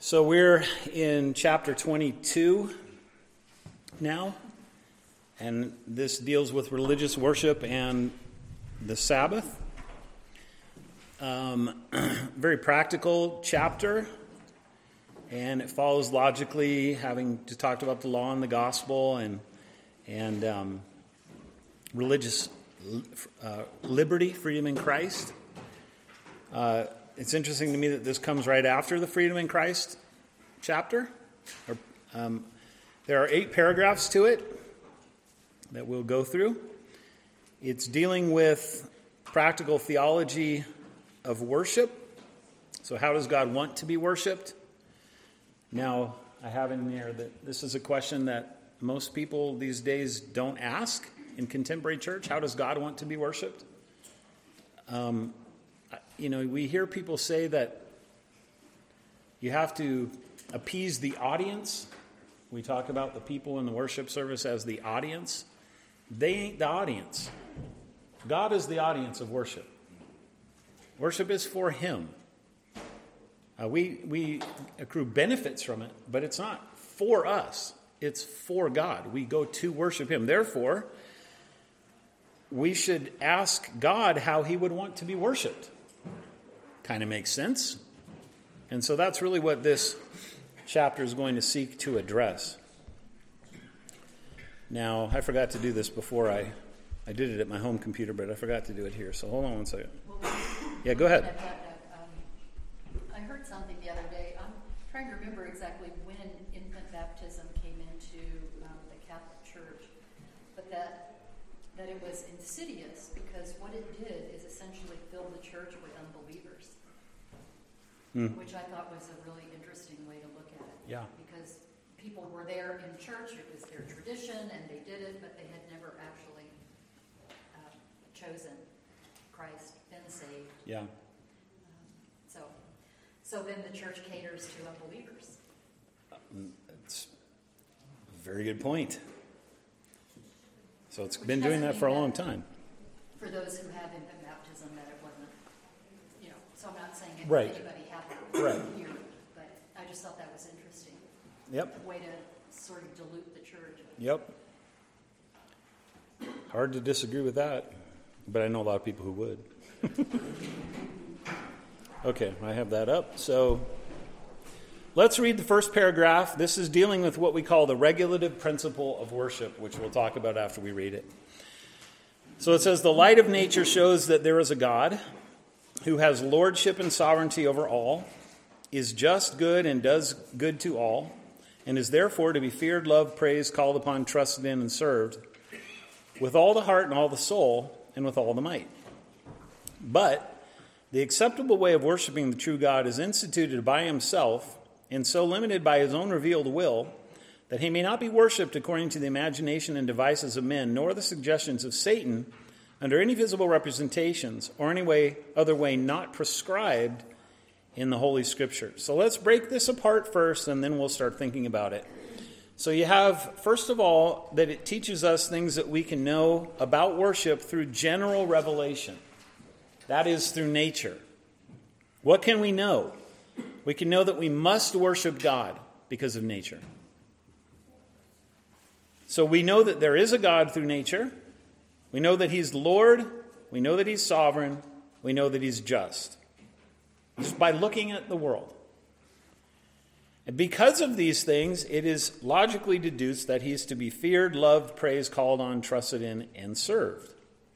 So we're in chapter 22 now, and this deals with religious worship and the Sabbath. Very practical chapter, and it follows logically, having to talk about the law and the gospel and religious liberty, freedom in Christ. It's interesting to me that this comes right after the freedom in Christ chapter. There are 8 paragraphs to it that we'll go through. It's dealing with practical theology of worship. So how does God want to be worshiped? Now, I have in there that this is a question that most people these days don't ask in contemporary church. How does God want to be worshiped? We hear people say that you have to appease the audience. We talk about the people in the worship service as the audience. They ain't the audience. God is the audience of worship. Worship is for Him. We accrue benefits from it, but it's not for us. It's for God. We go to worship Him. Therefore, we should ask God how He would want to be worshiped. Kind of makes sense. And so that's really what this chapter is going to seek to address. Now, I forgot to do this before. I did it at my home computer, but I forgot to do it here. So hold on one second. Yeah, go ahead. I heard something the other day. I'm trying to remember exactly when infant baptism came into the Catholic Church, but that it was insidious because what it did is essentially fill the church with unbelievers, which I thought was a really interesting way to look at it. Yeah. Because people were there in church, it was their tradition, and they did it, but they had never actually chosen Christ, been saved. Yeah. So then the church caters to unbelievers. It's a very good point. So it's been doing that for a long time. For those who have infant baptism, that it wasn't, so I'm not saying Right. anybody had that Right. here, but I just thought that was interesting. Yep. A way to sort of dilute the church. Yep. Hard to disagree with that, but I know a lot of people who would. Okay, I have that up. So let's read the first paragraph. This is dealing with what we call the regulative principle of worship, which we'll talk about after we read it. So it says, "The light of nature shows that there is a God who has lordship and sovereignty over all, is just, good, and does good to all, and is therefore to be feared, loved, praised, called upon, trusted in, and served with all the heart and all the soul and with all the might. But the acceptable way of worshiping the true God is instituted by Himself and so limited by His own revealed will that He may not be worshipped according to the imagination and devices of men, nor the suggestions of Satan under any visible representations or any other way not prescribed in the Holy Scriptures." So let's break this apart first, and then we'll start thinking about it. So you have, first of all, that it teaches us things that we can know about worship through general revelation. That is through nature. What can we know? We can know that we must worship God because of nature. So we know that there is a God through nature. We know that He's Lord. We know that He's sovereign. We know that He's just. Just by looking at the world. And because of these things, it is logically deduced that He is to be feared, loved, praised, called on, trusted in, and served.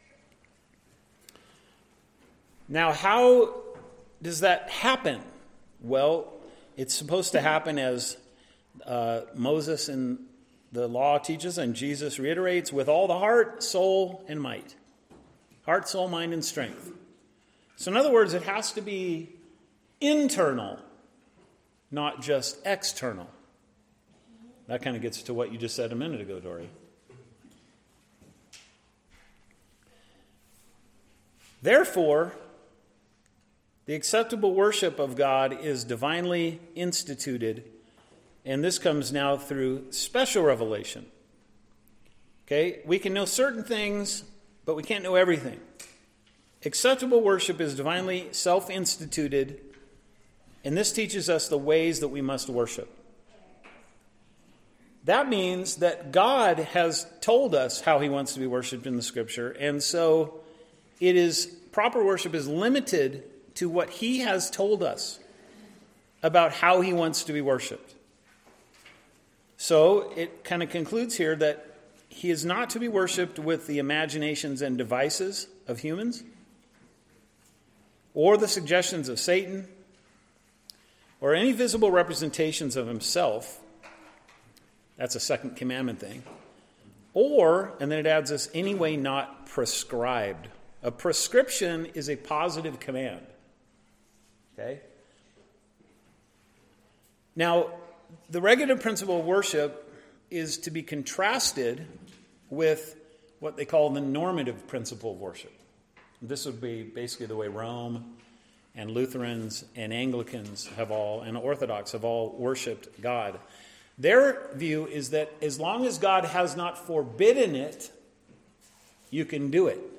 Now, how does that happen? Well, it's supposed to happen as Moses in the law teaches and Jesus reiterates, with all the heart, soul, and might. Heart, soul, mind, and strength. So in other words, it has to be internal, not just external. That kind of gets to what you just said a minute ago, Dory. Therefore, the acceptable worship of God is divinely instituted, and this comes now through special revelation. Okay, we can know certain things, but we can't know everything. Acceptable worship is divinely self-instituted And this teaches us the ways that we must worship. That means that God has told us how he wants to be worshipped in the Scripture, and so proper worship is limited to what he has told us about how he wants to be worshipped. So it kind of concludes here that he is not to be worshipped with the imaginations and devices of humans, or the suggestions of Satan, or any visible representations of himself. That's a second commandment thing. Or, and then it adds this, any way not prescribed. A prescription is a positive command. Okay? Now, the regulative principle of worship is to be contrasted with what they call the normative principle of worship. This would be basically the way Rome and Lutherans and Anglicans and Orthodox have all worshipped God. Their view is that as long as God has not forbidden it, you can do it.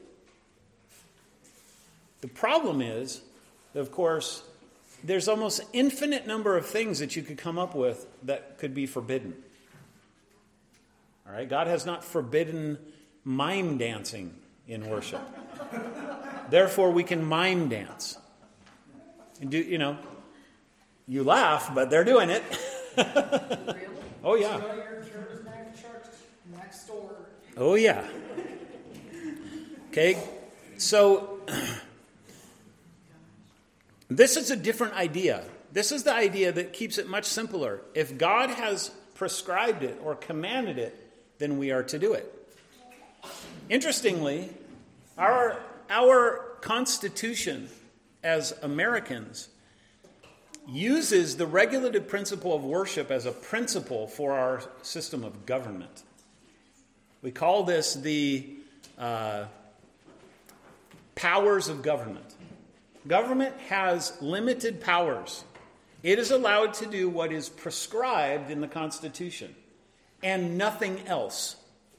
The problem is, of course, there's almost infinite number of things that you could come up with that could be forbidden. All right? God has not forbidden mime dancing in worship. Therefore, we can mime dance. And you laugh, but they're doing it. Really? Oh, yeah. Go to your church next door. Oh, yeah. Okay, so this is a different idea. This is the idea that keeps it much simpler. If God has prescribed it or commanded it, then we are to do it. Interestingly, our Constitution as Americans uses the regulative principle of worship as a principle for our system of government. We call this the powers of government. Government has limited powers. It is allowed to do what is prescribed in the Constitution and nothing else.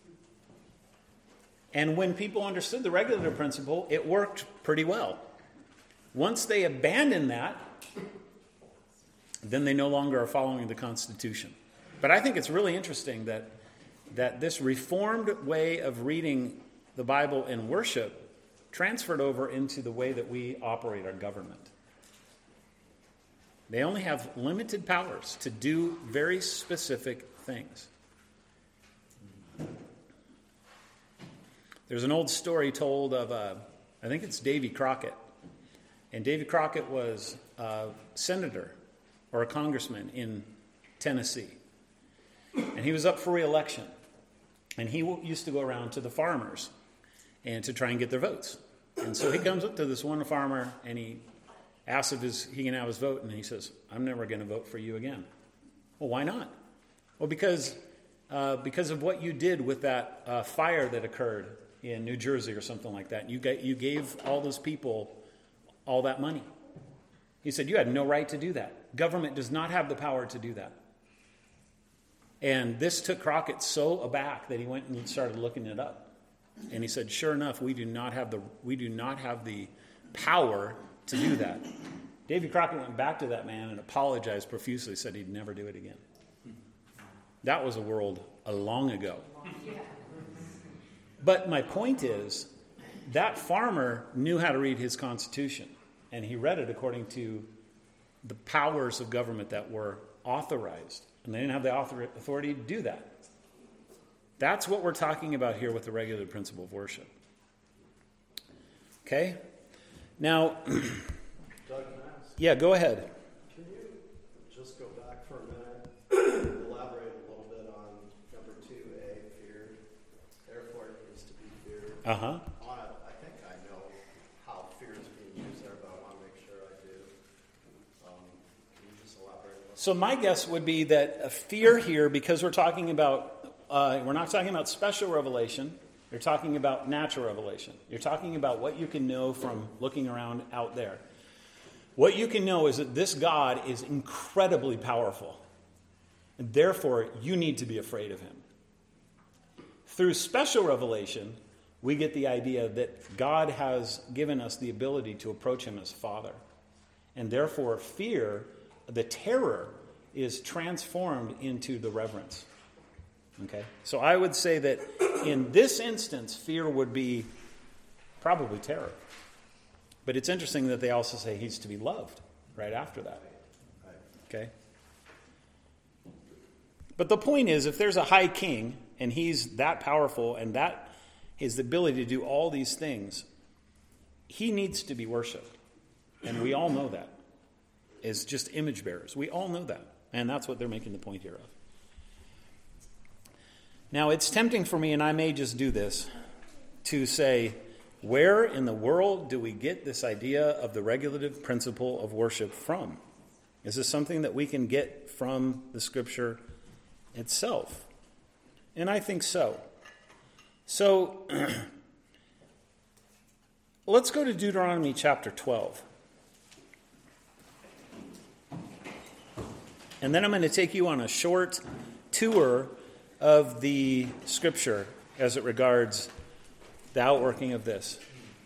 And when people understood the regulative principle, it worked pretty well. Once they abandon that, then they no longer are following the Constitution. But I think it's really interesting that this reformed way of reading the Bible in worship transferred over into the way that we operate our government. They only have limited powers to do very specific things. There's an old story told of, I think it's Davy Crockett. And Davy Crockett was a senator or a congressman in Tennessee. And he was up for re-election. And he used to go around to the farmers and to try and get their votes. And so he comes up to this one farmer and he asks if he can have his vote. And he says, I'm never going to vote for you again. Well, why not? Well, because of what you did with that fire that occurred in New Jersey or something like that. You gave all those people all that money. He said, you had no right to do that. Government does not have the power to do that. And this took Crockett so aback that he went and started looking it up. And he said, sure enough, we do not have the power to do that. Davy Crockett went back to that man and apologized profusely, said he'd never do it again. That was a world long ago. But my point is, that farmer knew how to read his Constitution, and he read it according to the powers of government that were authorized, and they didn't have the authority to do that. That's what we're talking about here with the regulative principle of worship. Okay? Now, Doug, can I ask? Yeah, go ahead. Can you just go back for a minute, elaborate a little bit on number 2A, fear. Therefore, it needs to be feared. Uh-huh. I think I know how fear is being used there, but I want to make sure I do. Can you just elaborate a little? So my guess would be that a fear here, because we're talking about, we're not talking about special revelation. You're talking about natural revelation. You're talking about what you can know from looking around out there. What you can know is that this God is incredibly powerful. And therefore, you need to be afraid of him. Through special revelation, we get the idea that God has given us the ability to approach him as Father. And therefore, fear, the terror, is transformed into the reverence. Okay? So I would say that in this instance, fear would be probably terror. But it's interesting that they also say he's to be loved right after that. Okay? But the point is, if there's a high king, and he's that powerful, and that his ability to do all these things, he needs to be worshipped. And we all know that. As just image bearers. We all know that. And that's what they're making the point here of. Now, it's tempting for me, and I may just do this, to say, where in the world do we get this idea of the regulative principle of worship from? Is this something that we can get from the Scripture itself? And I think so. So, let's go to Deuteronomy chapter 12. And then I'm going to take you on a short tour of the Scripture as it regards the outworking of this.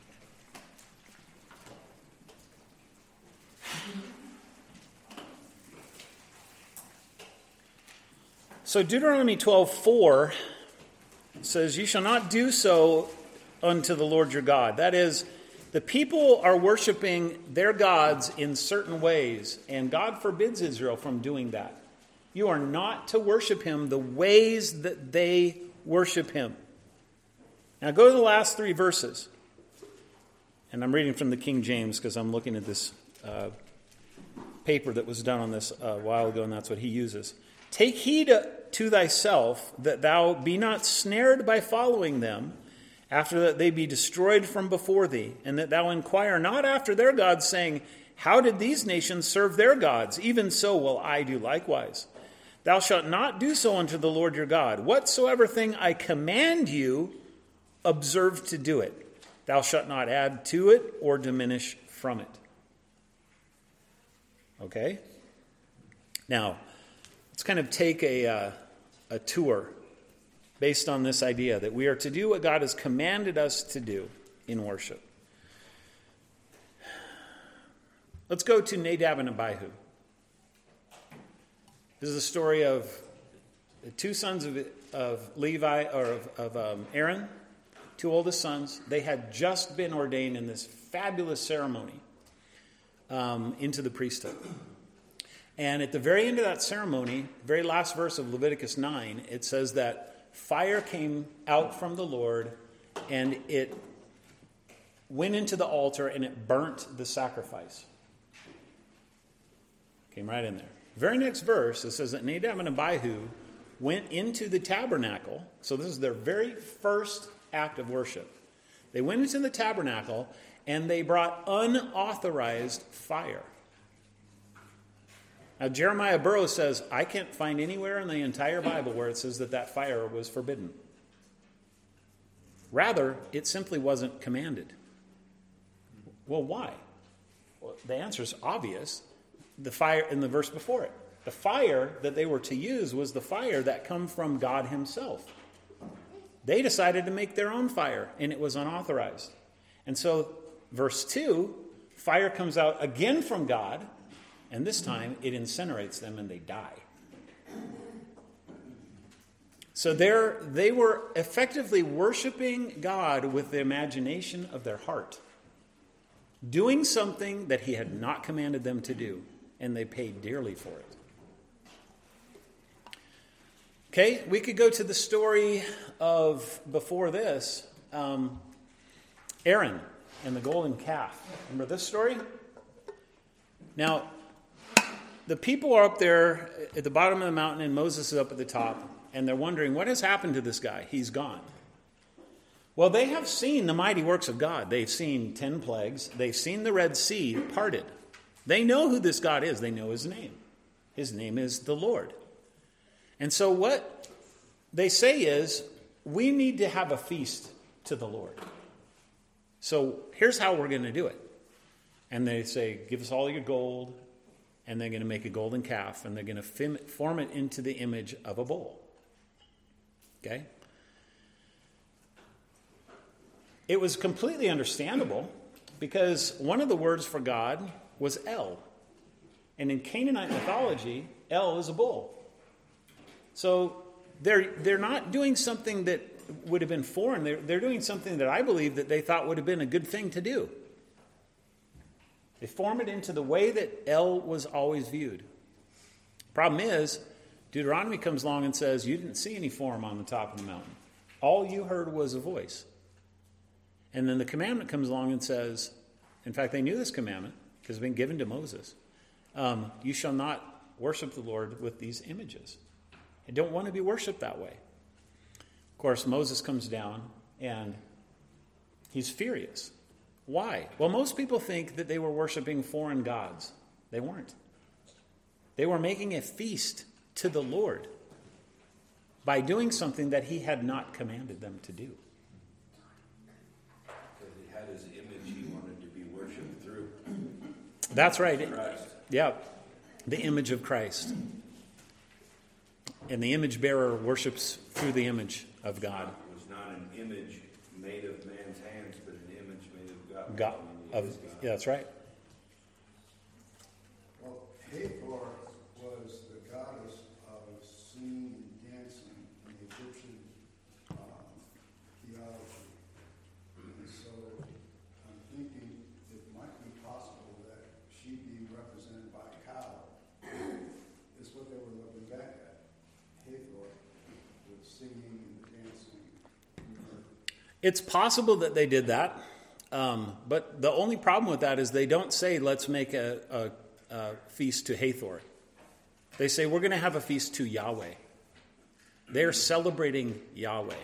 So Deuteronomy 12:4 says, "You shall not do so unto the Lord your God." That is, the people are worshiping their gods in certain ways, and God forbids Israel from doing that. You are not to worship him the ways that they worship him. Now go to the last 3 verses. And I'm reading from the King James because I'm looking at this paper that was done on this a while ago, and that's what he uses. "Take heed to thyself that thou be not snared by following them, after that they be destroyed from before thee, and that thou inquire not after their gods, saying, How did these nations serve their gods? Even so will I do likewise. Thou shalt not do so unto the Lord your God. Whatsoever thing I command you, observe to do it. Thou shalt not add to it or diminish from it." Okay? Now, let's kind of take a tour based on this idea that we are to do what God has commanded us to do in worship. Let's go to Nadab and Abihu. This is the story of the 2 sons of Levi, or of Aaron, 2 oldest sons. They had just been ordained in this fabulous ceremony into the priesthood. And at the very end of that ceremony, very last verse of Leviticus 9, it says that fire came out from the Lord, and it went into the altar, and it burnt the sacrifice. Came right in there. Very next verse, it says that Nadab and Abihu went into the tabernacle. So this is their very first act of worship. They went into the tabernacle, and they brought unauthorized fire. Now, Jeremiah Burroughs says, I can't find anywhere in the entire Bible where it says that that fire was forbidden. Rather, it simply wasn't commanded. Well, why? Well, the answer is obvious. The fire in the verse before it. The fire that they were to use was the fire that come from God himself. They decided to make their own fire, and it was unauthorized. And so, verse 2, fire comes out again from God, and this time it incinerates them and they die. So they were effectively worshiping God with the imagination of their heart, doing something that he had not commanded them to do, and they paid dearly for it. Okay, we could go to the story of, before this, Aaron and the golden calf. Remember this story? Now, the people are up there at the bottom of the mountain, and Moses is up at the top, and they're wondering, what has happened to this guy? He's gone. Well, they have seen the mighty works of God. They've seen 10 plagues. They've seen the Red Sea parted. They know who this God is. They know his name. His name is the Lord. And so what they say is, we need to have a feast to the Lord. So here's how we're going to do it. And they say, give us all your gold. And they're going to make a golden calf. And they're going to form it into the image of a bull. Okay? It was completely understandable, because one of the words for God was El. And in Canaanite mythology, El is a bull. So they're not doing something that would have been foreign. They're doing something that I believe that they thought would have been a good thing to do. They form it into the way that El was always viewed. Problem is, Deuteronomy comes along and says, you didn't see any form on the top of the mountain. All you heard was a voice. And then the commandment comes along and says, in fact, they knew this commandment because it's been given to Moses. You shall not worship the Lord with these images. I don't want to be worshipped that way. Of course, Moses comes down and he's furious. Why? Well, most people think that they were worshiping foreign gods. They weren't. They were making a feast to the Lord by doing something that he had not commanded them to do. Because he had his image he wanted to be worshipped through. That's right. Christ. Yeah, the image of Christ. And the image bearer worships through the image of God. It was not an image made of man's hands, but an image made of God yeah, that's right. Well, Hathor was the goddess of singing and dancing in the Egyptian theology. And so I'm thinking it might be possible that she'd be represented by a cow. Is what they were looking back at. Hathor with singing and dancing. It's possible that they did that. But the only problem with that is they don't say, let's make a feast to Hathor. They say, we're going to have a feast to Yahweh. They're celebrating Yahweh.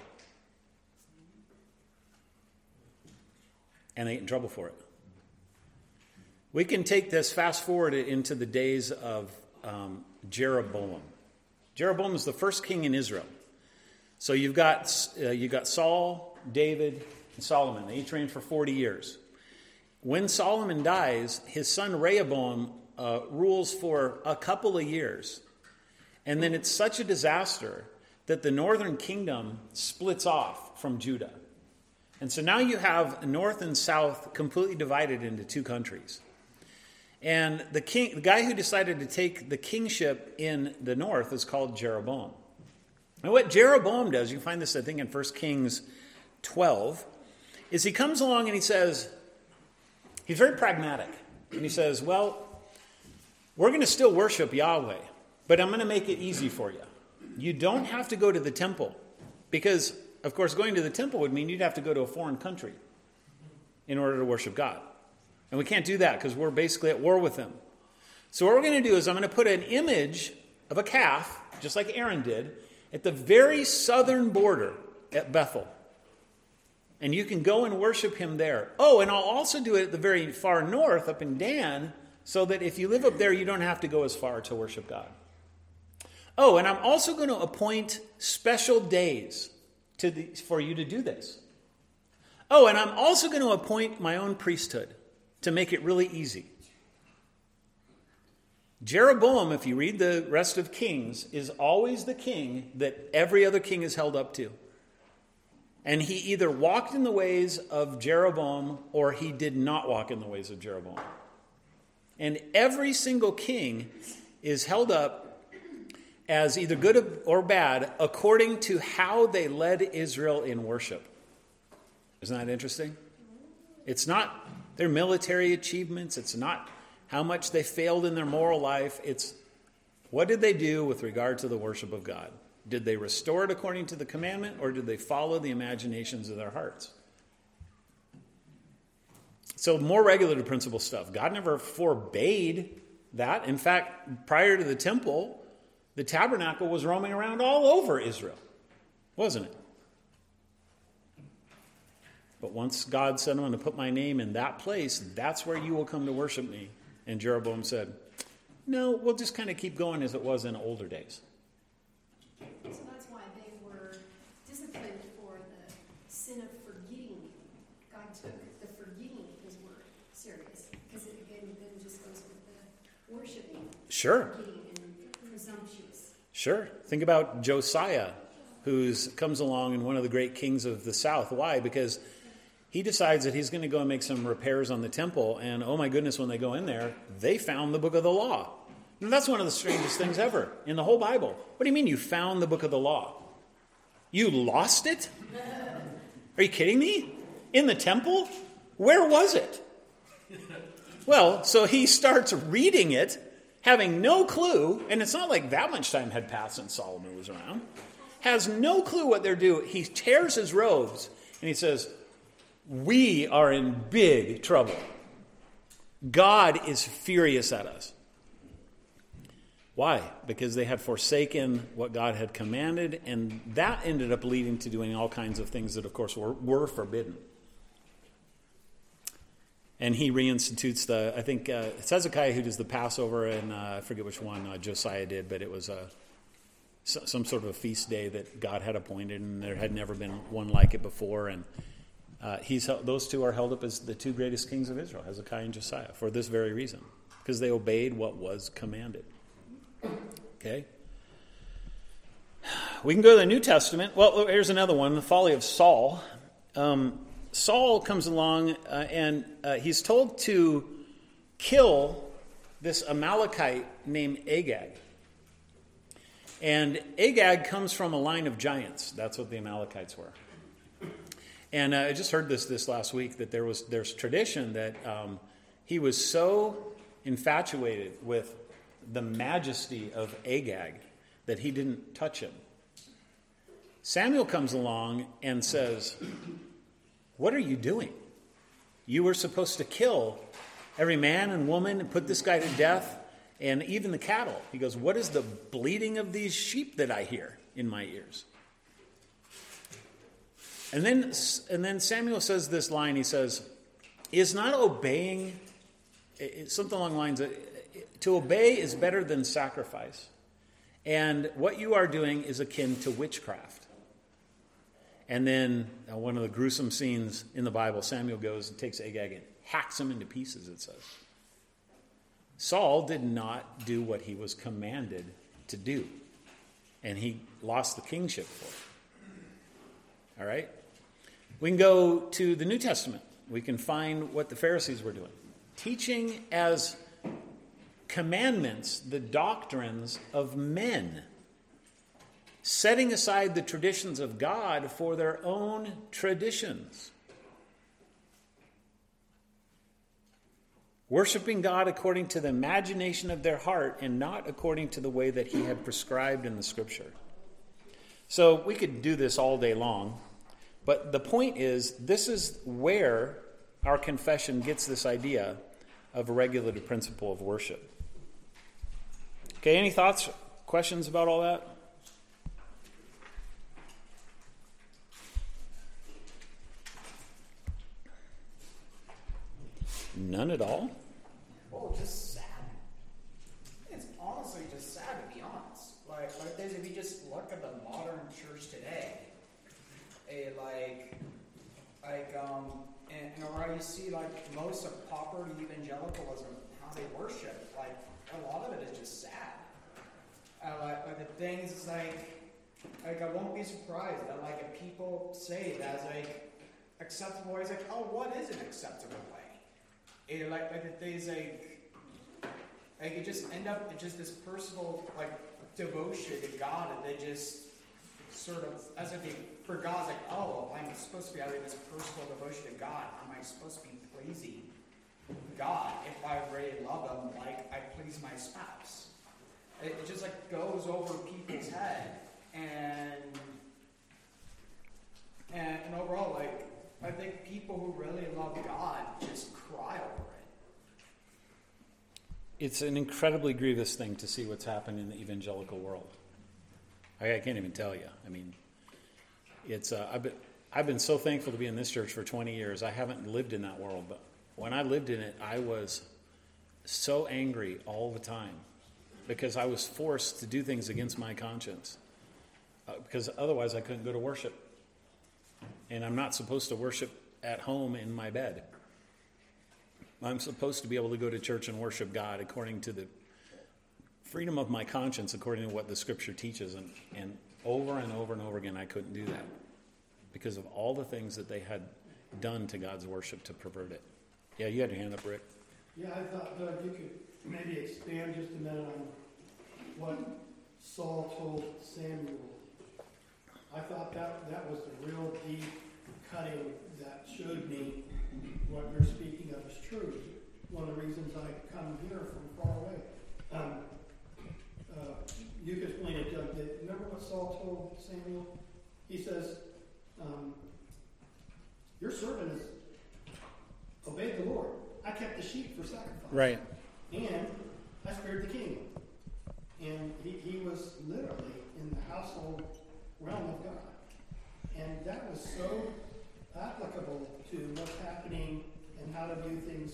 And they get in trouble for it. We can take this, fast forward it into the days of Jeroboam. Jeroboam is the first king in Israel. So you've got Saul, David, and Solomon. They each reigned for 40 years. When Solomon dies, his son Rehoboam rules for a couple of years. And then it's such a disaster that the northern kingdom splits off from Judah. And so now you have north and south completely divided into two countries. And the guy who decided to take the kingship in the north is called Jeroboam. And what Jeroboam does, you can find this, I think, in 1 Kings 12, is he comes along and he says, he's very pragmatic. And he says, well, we're going to still worship Yahweh, but I'm going to make it easy for you. You don't have to go to the temple. Because, of course, going to the temple would mean you'd have to go to a foreign country in order to worship God. And we can't do that because we're basically at war with him. So what we're going to do is I'm going to put an image of a calf, just like Aaron did, at the very southern border at Bethel. And you can go and worship him there. Oh, and I'll also do it at the very far north, up in Dan, so that if you live up there, you don't have to go as far to worship God. Oh, and I'm also going to appoint special days for you to do this. Oh, and I'm also going to appoint my own priesthood to make it really easy. Jeroboam, if you read the rest of Kings, is always the king that every other king is held up to. And he either walked in the ways of Jeroboam or he did not walk in the ways of Jeroboam. And every single king is held up as either good or bad according to how they led Israel in worship. Isn't that interesting? It's not their military achievements. It's not how much they failed in their moral life. It's what did they do with regard to the worship of God? Did they restore it according to the commandment, or did they follow the imaginations of their hearts? So more regulative principle stuff. God never forbade that. In fact, prior to the temple, the tabernacle was roaming around all over Israel, wasn't it? But once God said, I'm going to put my name in that place, that's where you will come to worship me. And Jeroboam said, no, we'll just kind of keep going as it was in older days. So that's why they were disciplined for the sin of forgetting. God took the forgetting his word serious. Because it again then just goes with the worshiping. Sure. Forgetting and presumptuous. Sure. Think about Josiah, who comes along and one of the great kings of the south. Why? Because he decides that he's going to go and make some repairs on the temple. And oh my goodness, when they go in there, they found the book of the law. And that's one of the strangest things ever in the whole Bible. What do you mean you found the book of the law? You lost it? Are you kidding me? In the temple? Where was it? Well, so he starts reading it, having no clue, and it's not like that much time had passed since Solomon was around. Has no clue what they're doing. He tears his robes, and he says, we are in big trouble. God is furious at us. Why? Because they had forsaken what God had commanded, and that ended up leading to doing all kinds of things that, of course, were forbidden. And he reinstitutes I think it's Hezekiah who does the Passover, and I forget which one Josiah did, but it was some sort of a feast day that God had appointed, and there had never been one like it before. And those two are held up as the two greatest kings of Israel, Hezekiah and Josiah, for this very reason, because they obeyed what was commanded. Okay? We can go to the New Testament. Well, here's another one, the folly of Saul. Saul comes along and he's told to kill this Amalekite named Agag. And Agag comes from a line of giants. That's what the Amalekites were. And I just heard this last week, that there's tradition that he was so infatuated with the majesty of Agag that he didn't touch him. Samuel comes along and says, what are you doing? You were supposed to kill every man and woman and put this guy to death, and even the cattle. He goes, what is the bleating of these sheep that I hear in my ears? And then Samuel says this line. He says, is not obeying, something along the lines of, to obey is better than sacrifice. And what you are doing is akin to witchcraft. And then one of the gruesome scenes in the Bible, Samuel goes and takes Agag and hacks him into pieces, it says. Saul did not do what he was commanded to do. And he lost the kingship for it. All right? We can go to the New Testament. We can find what the Pharisees were doing. Teaching as commandments the doctrines of men. Setting aside the traditions of God for their own traditions. Worshipping God according to the imagination of their heart and not according to the way that he had prescribed in the Scripture. So we could do this all day long, but the point is, this is where our confession gets this idea of a regulative principle of worship. Okay, any thoughts, questions about all that? None at all? Oh, just sad. It's honestly just sad, to be honest. Like this, if you just look at the modern church today, and where you see like most of popular evangelicalism, how they worship, like a lot of it is just sad. Like the things like I won't be surprised that like if people say that's like acceptable, it's like, oh, what is an acceptable way? Like the things like it just end up just this personal like devotion to God, and they just sort of as if they forgot, like, oh, I'm supposed to be having this personal devotion to God. Am I supposed to be pleasing God if I really love Him like I please my spouse? It just like goes over people's head, and overall, like I think people who really love God just cry over it. It's an incredibly grievous thing to see what's happened in the evangelical world. I can't even tell you. I mean, it's I've been so thankful to be in this church for 20 years. I haven't lived in that world, but when I lived in it, I was so angry all the time because I was forced to do things against my conscience because otherwise I couldn't go to worship. And I'm not supposed to worship at home in my bed. I'm supposed to be able to go to church and worship God according to the freedom of my conscience, according to what the Scripture teaches. And over and over and over again, I couldn't do that because of all the things that they had done to God's worship to pervert it. Yeah, you had your hand up, Rick. Yeah, I thought, Doug, you could maybe expand just a minute on what Saul told Samuel. I thought that was the real deep cutting that showed me what you're speaking of is true. One of the reasons I come here from far away. You could explain it, Doug. Remember what Saul told Samuel? He says, your servant has obeyed the Lord. I kept the sheep for sacrifice. Right. And I spared the king. And he was literally in the household realm of God. And that was so applicable to what's happening and how to view things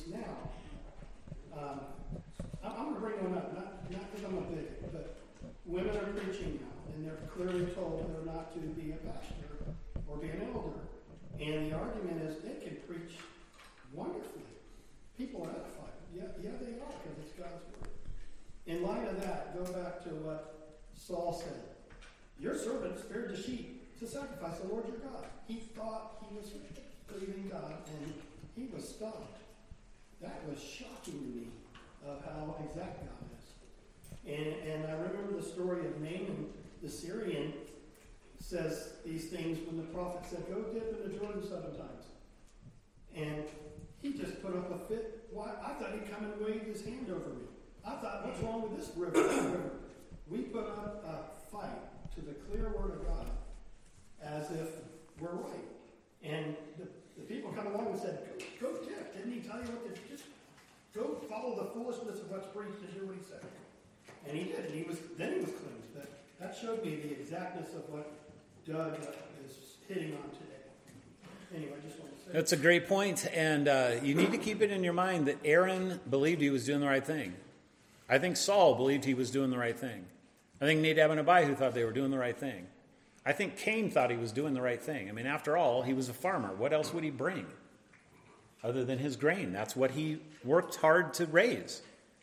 now. I'm going to bring one up, not because I'm a bigot, but women are preaching now, and they're clearly told they're not to be a pastor or be an elder. And the argument is they can preach wonderfully. People are edified. Yeah, they are, because it's God's word. In light of that, go back to what Saul said. Your servant spared the sheep to sacrifice the Lord your God. He thought he was pleasing God, and he was stunned. That was shocking to me of how exact God is. And I remember the story of Naaman, the Syrian, says these things when the prophet said, go dip in the Jordan 7 times. And he just put up a fit. Why? I thought he'd come and wave his hand over me. I thought, what's wrong with this river? We put up a fight to the clear word of God as if we're right. And the people come along and said, go dip. Didn't he tell you what to do? Just go follow the foolishness of what's preached and do what he said. And he did. And he was cleansed. But that showed me the exactness of what Doug is hitting on today. Anyway, I just want to say that's a great point, and you need to keep it in your mind that Aaron believed he was doing the right thing. I think Saul believed he was doing the right thing. I think Nadab and Abihu thought they were doing the right thing. I think Cain thought he was doing the right thing. I mean, after all, he was a farmer. What else would he bring other than his grain? That's what he worked hard to raise.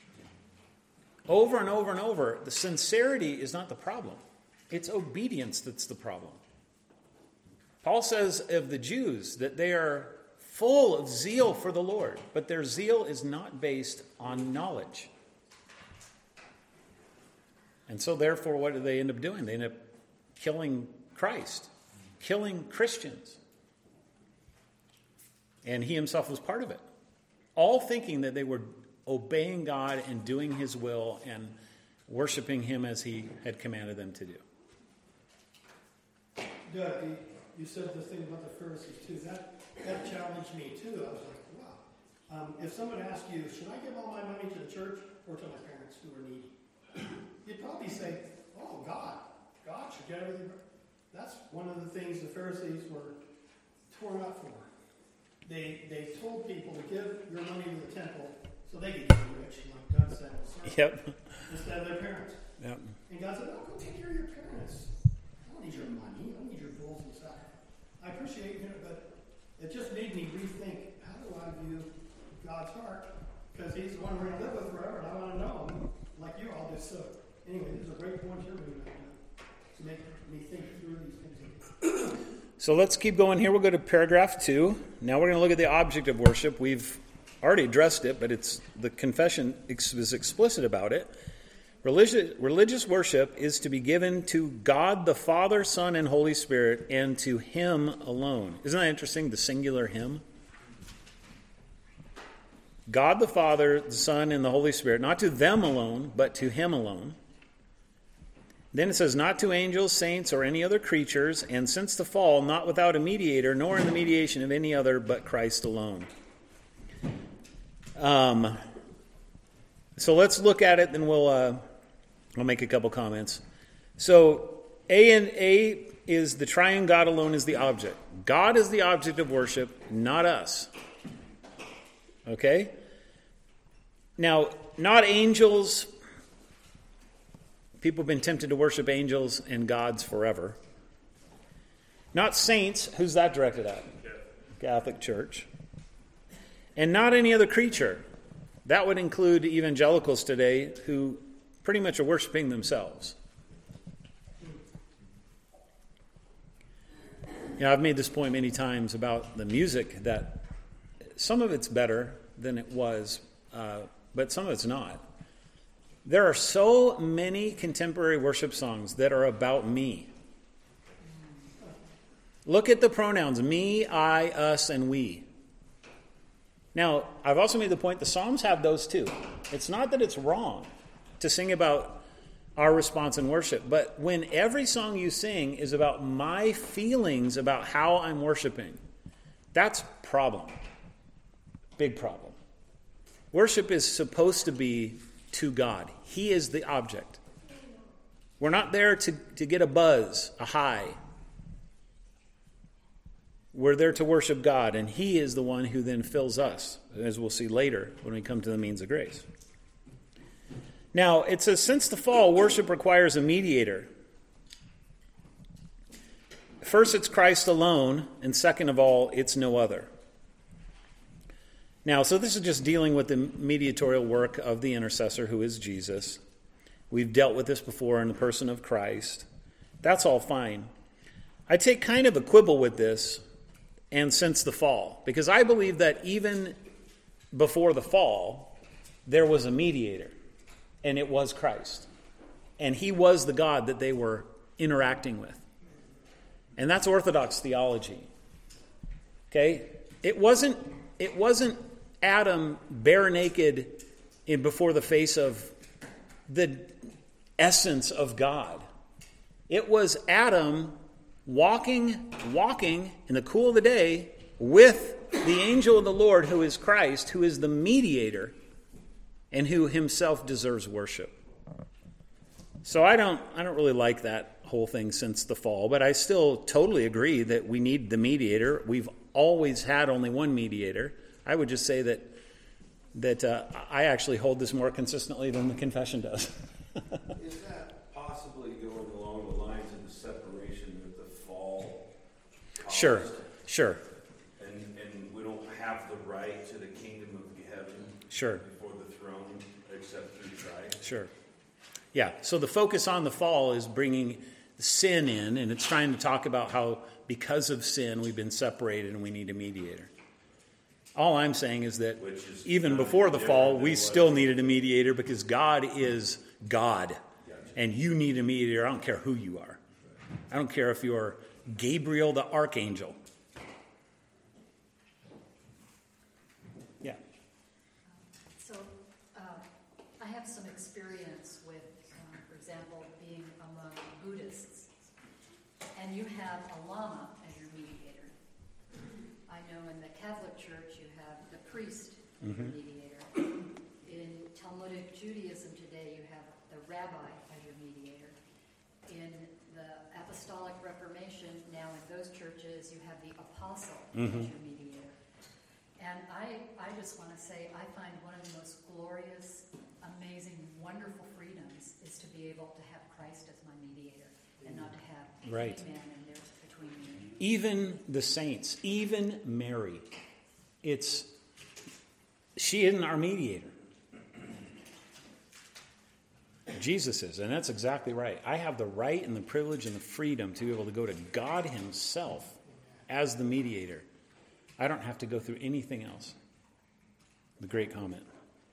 Over and over and over, the sincerity is not the problem. It's obedience that's the problem. Paul says of the Jews that they are full of zeal for the Lord, but their zeal is not based on knowledge. And so therefore, what do they end up doing? They end up killing Christ, killing Christians. And he himself was part of it. All thinking that they were obeying God and doing his will and worshiping him as he had commanded them to do. Doug, you said the thing about the Pharisees too. That challenged me too. I was like, wow. If someone asked you, should I give all my money to the church or to my parents who are needy? You'd probably say, oh, God. God should get everything. That's one of the things the Pharisees were torn up for. They told people to give your money to the temple so they could get rich, like God said. Yep. Instead of their parents. Yep. And God said, go take care of your parents. I don't need your money. I don't need your bulls and sacrifice. I appreciate it, but it just made me rethink, how do I view God's heart? Because he's the one we're going to live with forever, and I want to know him like you all do. So anyway, these are great points you're bringing up to make me think through these things. So let's keep going here. We'll go to paragraph 2. Now we're going to look at the object of worship. We've already addressed it, but the confession is explicit about it. Religious worship is to be given to God the Father, Son, and Holy Spirit, and to him alone. Isn't that interesting, the singular him? God the Father, the Son, and the Holy Spirit, not to them alone, but to him alone. Then it says, not to angels, saints, or any other creatures, and since the fall, not without a mediator, nor in the mediation of any other, but Christ alone. So let's look at it, then I'll make a couple comments. So A is the triune God alone is the object. God is the object of worship, not us. Okay? Now, not angels. People have been tempted to worship angels and gods forever. Not saints. Who's that directed at? Catholic Church. And not any other creature. That would include evangelicals today who pretty much are worshiping themselves. I've made this point many times about the music, that some of it's better than it was, but some of it's not. There are so many contemporary worship songs that are about me. Look at the pronouns me, I, us, and we. Now, I've also made the point the Psalms have those too. It's not that it's wrong to sing about our response in worship, but when every song you sing is about my feelings about how I'm worshiping, that's a problem. Big problem. Worship is supposed to be to God. He is the object. We're not there to get a buzz, a high. We're there to worship God, and He is the one who then fills us, as we'll see later when we come to the means of grace. Now, it says, since the fall, worship requires a mediator. First, it's Christ alone, and second of all, it's no other. Now, so this is just dealing with the mediatorial work of the intercessor, who is Jesus. We've dealt with this before in the person of Christ. That's all fine. I take kind of a quibble with this, and since the fall, because I believe that even before the fall, there was a mediator, and it was Christ. And He was the God that they were interacting with. And that's Orthodox theology. Okay? It wasn't Adam bare naked before the face of the essence of God. It was Adam walking in the cool of the day with the angel of the Lord, who is Christ, who is the mediator and who himself deserves worship. So I don't really like that whole thing since the fall, but I still totally agree that we need the mediator. We've always had only one mediator. I would just say that I actually hold this more consistently than the confession does. Is that possibly going along the lines of the separation that the fall caused? Sure. And we don't have the right to the kingdom of heaven before the throne except through Christ? Sure. Yeah, so the focus on the fall is bringing sin in, and it's trying to talk about how because of sin we've been separated and we need a mediator. All I'm saying is that even before the fall, we still needed a mediator because God is God. And you need a mediator. I don't care who you are. I don't care if you're Gabriel the archangel. Yeah. So I have some experience with, for example, being among Buddhists. And you have a lama as your mediator. I know in the Catholic Church you have the priest as your mediator. In Talmudic Judaism today you have the rabbi as your mediator. In the Apostolic Reformation, now in those churches you have the apostle as your mediator. And I just want to say I find one of the most glorious, amazing, wonderful freedoms is to be able to have Christ as my mediator and not to have any man in there between me. Even the saints, even Mary, she isn't our mediator. Jesus is, and that's exactly right. I have the right and the privilege and the freedom to be able to go to God Himself as the mediator. I don't have to go through anything else. The great comment.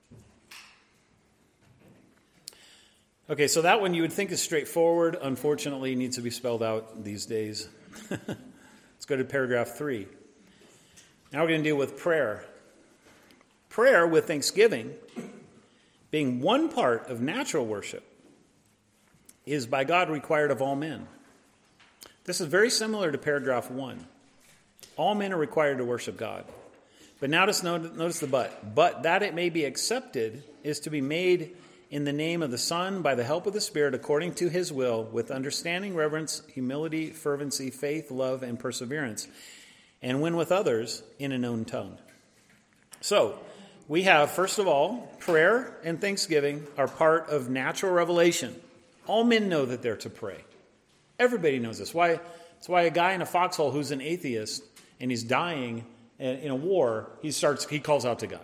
Okay, so that one you would think is straightforward. Unfortunately, needs to be spelled out these days. Let's go to paragraph 3. Now we're going to deal with prayer. Prayer with thanksgiving, being one part of natural worship, is by God required of all men. This is very similar to paragraph 1. All men are required to worship God. But now notice the but. But that it may be accepted is to be made in the name of the Son, by the help of the Spirit, according to His will, with understanding, reverence, humility, fervency, faith, love, and perseverance, and when with others, in a known tongue. So, we have, first of all, prayer and thanksgiving are part of natural revelation. All men know that they're to pray. Everybody knows this. That's why a guy in a foxhole who's an atheist and he's dying in a war, he calls out to God.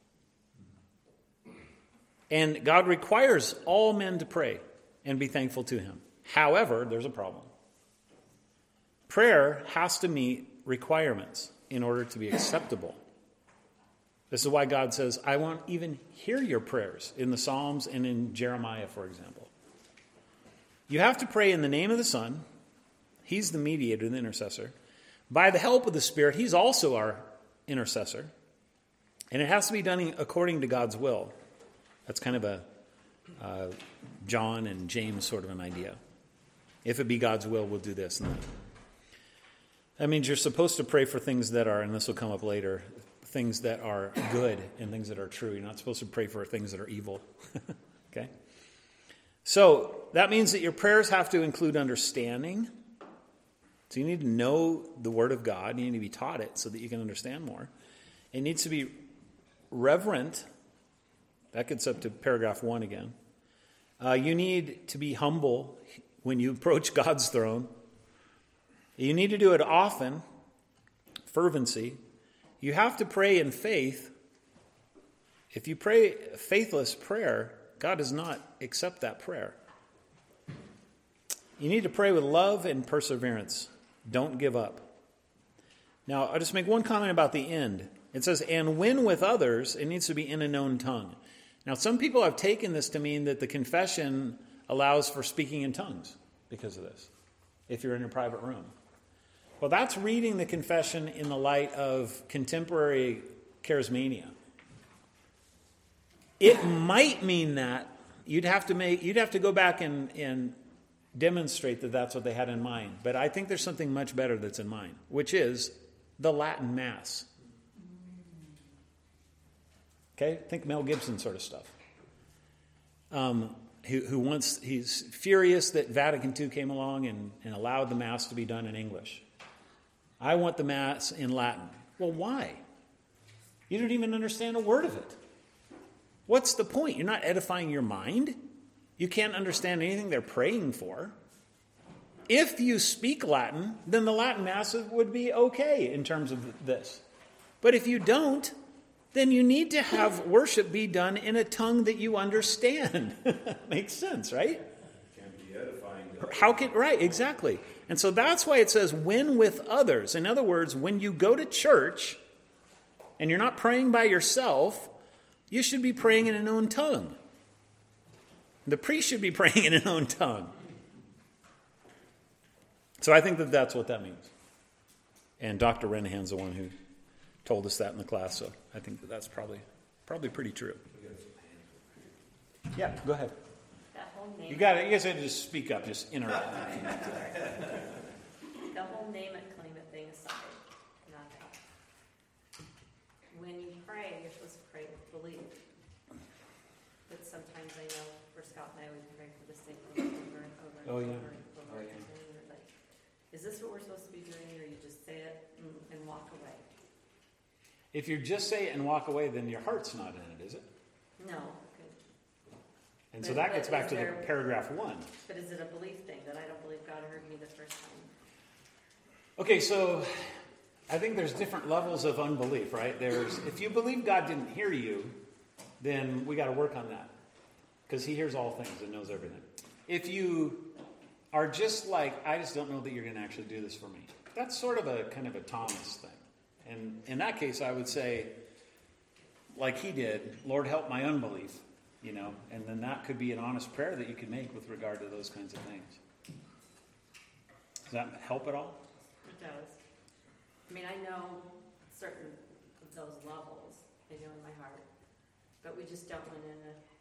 And God requires all men to pray and be thankful to Him. However, there's a problem. Prayer has to meet requirements in order to be acceptable. This is why God says, I won't even hear your prayers in the Psalms and in Jeremiah, for example. You have to pray in the name of the Son. He's the mediator, the intercessor. By the help of the Spirit, he's also our intercessor. And it has to be done according to God's will. That's kind of a John and James sort of an idea. If it be God's will, we'll do this and that. That means you're supposed to pray for things that are, and this will come up later, things that are good and things that are true. You're not supposed to pray for things that are evil. Okay? So that means that your prayers have to include understanding. So you need to know the Word of God. You need to be taught it so that you can understand more. It needs to be reverent. That gets up to paragraph 1 again. You need to be humble when you approach God's throne. You need to do it often, fervency. You have to pray in faith. If you pray a faithless prayer, God does not accept that prayer. You need to pray with love and perseverance. Don't give up. Now, I'll just make one comment about the end. It says, and when with others, it needs to be in a known tongue. Now, some people have taken this to mean that the confession allows for speaking in tongues because of this, if you're in a private room. Well, that's reading the confession in the light of contemporary charismania. It might mean that you'd have to go back and demonstrate that that's what they had in mind. But I think there's something much better that's in mind, which is the Latin Mass. Okay, think Mel Gibson sort of stuff. He's furious that Vatican II came along and allowed the Mass to be done in English. I want the Mass in Latin. Well, why? You don't even understand a word of it. What's the point? You're not edifying your mind. You can't understand anything they're praying for. If you speak Latin, then the Latin Mass would be okay in terms of this. But if you don't, then you need to have worship be done in a tongue that you understand. Makes sense, right? Can be edifying. Right, exactly. And so that's why it says, when with others. In other words, when you go to church and you're not praying by yourself, you should be praying in a known tongue. The priest should be praying in a known tongue. So I think that that's what that means. And Dr. Renahan's the one who told us that in the class, so I think that that's probably pretty true. Yeah, go ahead. That whole name. You got it. You guys have to just speak up, just interrupt. The whole name it, claim it thing aside, not that. When you pray, you're supposed to pray with belief. But sometimes I know for Scott and I, we pray for the same thing over and over and over and over again. Like, is this what we're supposed to be doing, or you just say it and walk away? If you just say it and walk away, then your heart's not in it, is it? No. And so that gets back to the paragraph 1. But is it a belief thing that I don't believe God heard me the first time? Okay, so I think there's different levels of unbelief, right? If you believe God didn't hear you, then we got to work on that. Because he hears all things and knows everything. If you are just like, I just don't know that you're going to actually do this for me. That's sort of a kind of a Thomas thing. And in that case, I would say, like he did, Lord, help my unbelief. And then that could be an honest prayer that you could make with regard to those kinds of things. Does that help at all? It does. I mean, I know certain of those levels, I know in my heart, but we just don't went in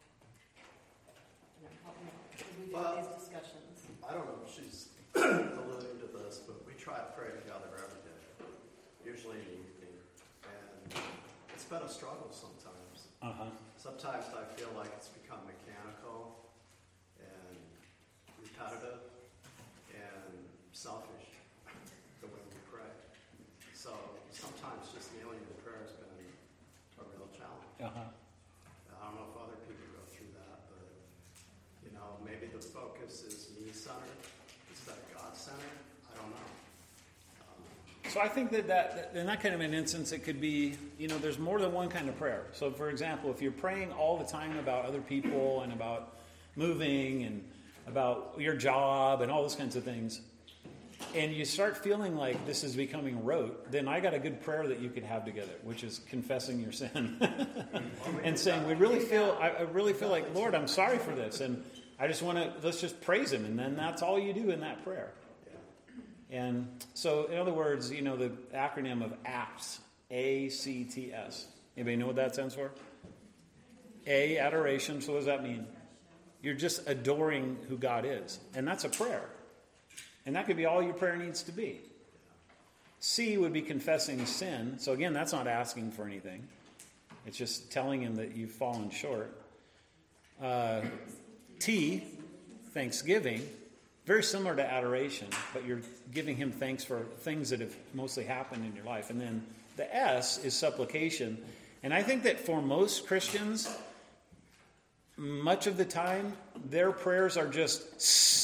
help me out, because we do these discussions. I don't know if she's alluding to this, but we try to pray together every day, usually in the evening, and it's been a struggle sometimes. Sometimes I feel like it's become mechanical and repetitive and selfish, the way we pray. So sometimes just kneeling in prayer has been a real challenge. I don't know if other people go through that, but maybe the focus is me-centered instead of God-centered. I don't know. So I think that in that kind of an instance, it could be, there's more than one kind of prayer. So, for example, if you're praying all the time about other people and about moving and about your job and all those kinds of things, and you start feeling like this is becoming rote, then I got a good prayer that you could have together, which is confessing your sin and saying, I really feel like, Lord, I'm sorry for this, and I just want to, let's just praise him, and then that's all you do in that prayer. And so, in other words, the acronym of ACTS, A-C-T-S. Anybody know what that stands for? A, adoration. So what does that mean? You're just adoring who God is. And that's a prayer. And that could be all your prayer needs to be. C would be confessing sin. So again, that's not asking for anything. It's just telling him that you've fallen short. T, thanksgiving. Very similar to adoration, but you're giving him thanks for things that have mostly happened in your life. And then the S is supplication. And I think that for most Christians, much of the time, their prayers are just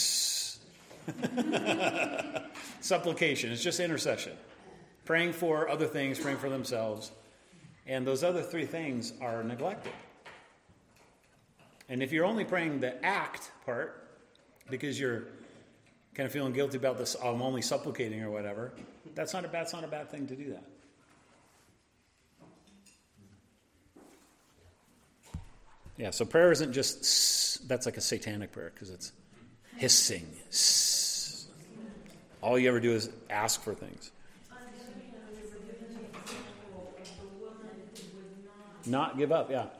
supplication. It's just intercession. Praying for other things, praying for themselves. And those other three things are neglected. And if you're only praying the act part, because you're kind of feeling guilty about this, I'm only supplicating or whatever, that's not a bad thing to do that. Yeah, so prayer isn't just, that's like a satanic prayer, because it's hissing. All you ever do is ask for things. Not give up, yeah.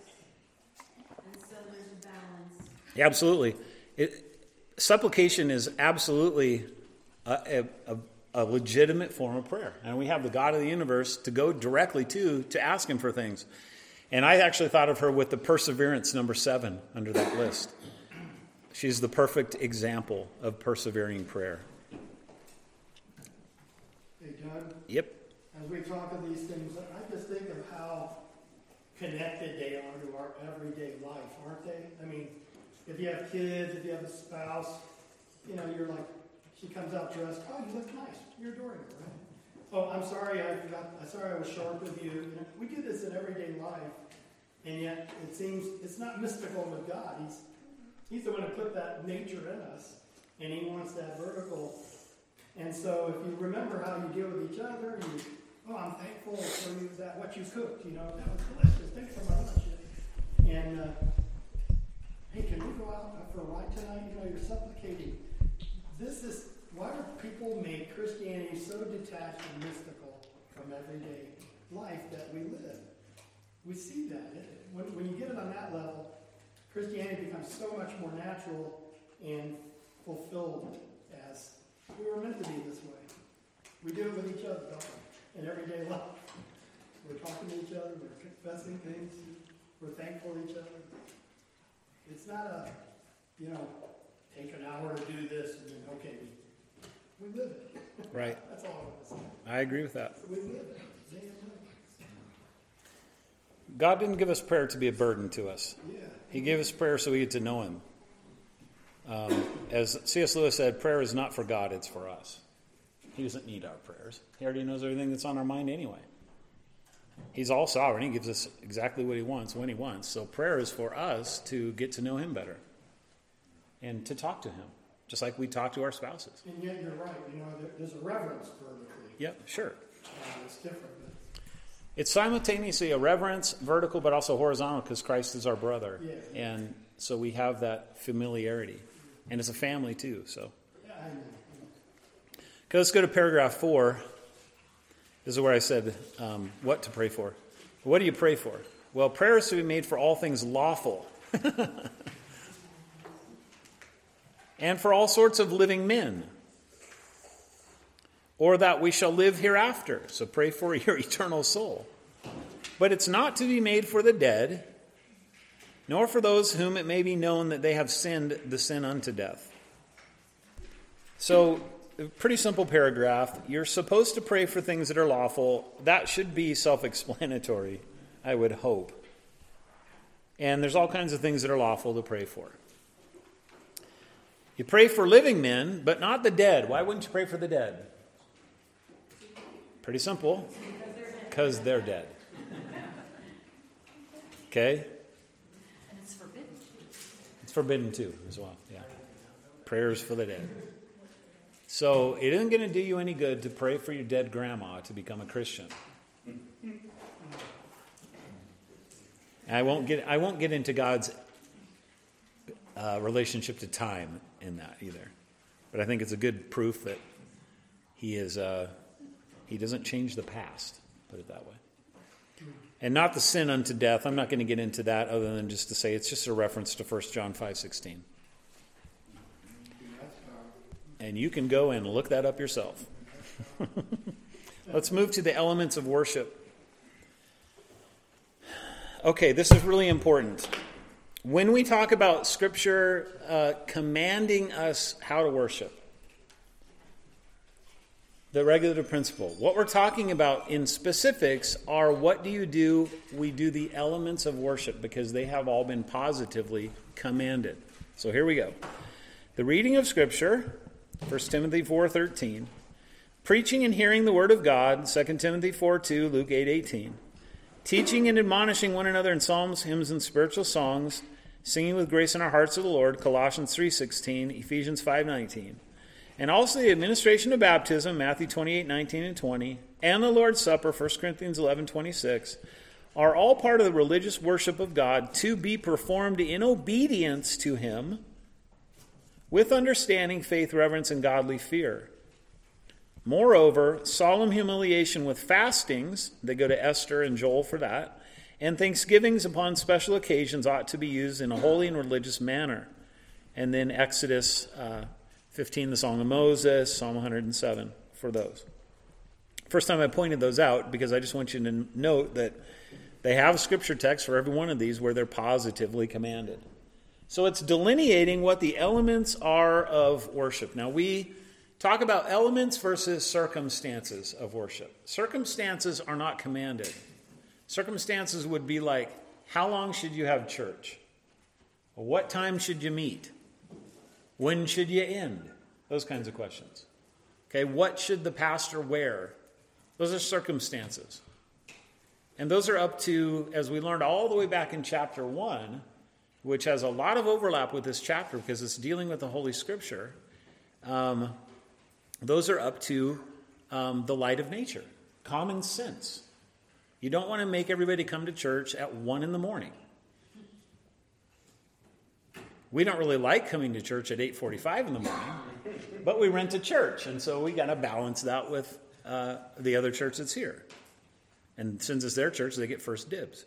Yeah, absolutely. Supplication is absolutely a legitimate form of prayer. And we have the God of the universe to go directly to ask him for things. And I actually thought of her with the perseverance number 7 under that list. She's the perfect example of persevering prayer. Hey, Doug? Yep. As we talk of these things, I just think of how connected they are to our everyday life, aren't they? I mean, if you have kids, if you have a spouse, you're like, she comes out dressed, oh, you look nice. You're adoring her, right? Oh, I'm sorry, I was short with you. We do this in everyday life, and yet it seems it's not mystical with God. He's the one who put that nature in us, and he wants that vertical. And so if you remember how you deal with each other, I'm thankful for you what you cooked. That was delicious. Thanks for my lunch. And hey, can we go out for a ride tonight? You're supplicating. Why do people make Christianity so detached and mystical from everyday life that we live? We see that. When you get it on that level, Christianity becomes so much more natural and fulfilled as we were meant to be this way. We do it with each other, don't we? In everyday life. We're talking to each other, we're confessing things, we're thankful to each other. It's not take an hour to do this and then, okay, we live it. Right. That's all I want to say. I agree with that. We live it. God didn't give us prayer to be a burden to us. Yeah. He gave us prayer so we get to know him. As C.S. Lewis said, prayer is not for God, it's for us. He doesn't need our prayers. He already knows everything that's on our mind anyway. He's all sovereign. He gives us exactly what he wants when he wants. So prayer is for us to get to know him better and to talk to him, just like we talk to our spouses. And yet you're right. There's a reverence vertically. Yep, sure. It's different. It's simultaneously a reverence, vertical, but also horizontal, because Christ is our brother. Yeah. And so we have that familiarity. And it's a family too, so. Yeah, I know. Okay, let's go to paragraph 4. This is where I said what to pray for. What do you pray for? Well, prayer is to be made for all things lawful. And for all sorts of living men. Or that we shall live hereafter. So pray for your eternal soul. But it's not to be made for the dead, nor for those whom it may be known that they have sinned the sin unto death. So, pretty simple paragraph. You're supposed to pray for things that are lawful. That should be self-explanatory, I would hope. And there's all kinds of things that are lawful to pray for. You pray for living men, but not the dead. Why wouldn't you pray for the dead? Pretty simple. Because they're dead. Okay? And it's forbidden. It's forbidden too, as well. Yeah. Prayers for the dead. So it isn't going to do you any good to pray for your dead grandma to become a Christian. I won't get into God's relationship to time in that either. But I think it's a good proof that he doesn't change the past, put it that way. And not the sin unto death. I'm not going to get into that other than just to say it's just a reference to 1 John 5:16. And you can go and look that up yourself. Let's move to the elements of worship. Okay, this is really important. When we talk about Scripture commanding us how to worship, the regulative principle, what we're talking about in specifics are what do you do? We do the elements of worship because they have all been positively commanded. So here we go. The reading of Scripture, 1 Timothy 4:13. Preaching and hearing the Word of God, 2 Timothy 4:2, Luke 8:18. Teaching and admonishing one another in psalms, hymns, and spiritual songs, singing with grace in our hearts to the Lord, Colossians 3:16, Ephesians 5:19. And also the administration of baptism, Matthew 28:19 and 20, and the Lord's Supper, 1 Corinthians 11:26, are all part of the religious worship of God to be performed in obedience to Him, with understanding, faith, reverence, and godly fear. Moreover, solemn humiliation with fastings, they go to Esther and Joel for that, and thanksgivings upon special occasions ought to be used in a holy and religious manner. And then Exodus 15, the Song of Moses, Psalm 107 for those. First time I pointed those out because I just want you to note that they have a scripture text for every one of these where they're positively commanded. So it's delineating what the elements are of worship. Now we talk about elements versus circumstances of worship. Circumstances are not commanded. Circumstances would be like, how long should you have church? What time should you meet? When should you end? Those kinds of questions. Okay, what should the pastor wear? Those are circumstances. And those are up to, as we learned all the way back in chapter 1, which has a lot of overlap with this chapter because it's dealing with the Holy Scripture, those are up to the light of nature, common sense. You don't want to make everybody come to church at 1 in the morning. We don't really like coming to church at 8:45 in the morning, but we rent a church, and so we got to balance that with the other church that's here. And since it's their church, they get first dibs.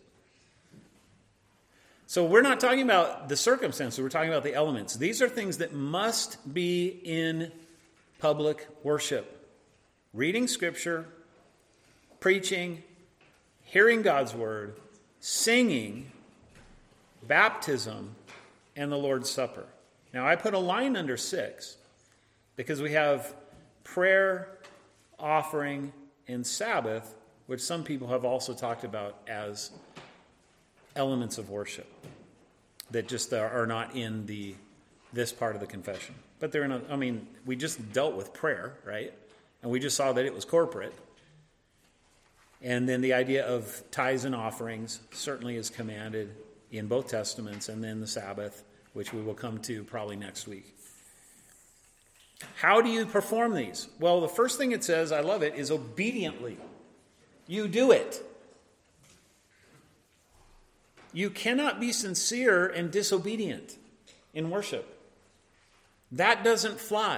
So we're not talking about the circumstances, we're talking about the elements. These are things that must be in public worship. Reading Scripture, preaching, hearing God's Word, singing, baptism, and the Lord's Supper. Now I put a line under 6 because we have prayer, offering, and Sabbath, which some people have also talked about as elements of worship that just are not in this part of the confession. But they're in we just dealt with prayer, right? And we just saw that it was corporate. And then the idea of tithes and offerings certainly is commanded in both Testaments, and then the Sabbath, which we will come to probably next week. How do you perform these? Well, the first thing it says, I love it, is obediently. You do it. You cannot be sincere and disobedient in worship. That doesn't fly.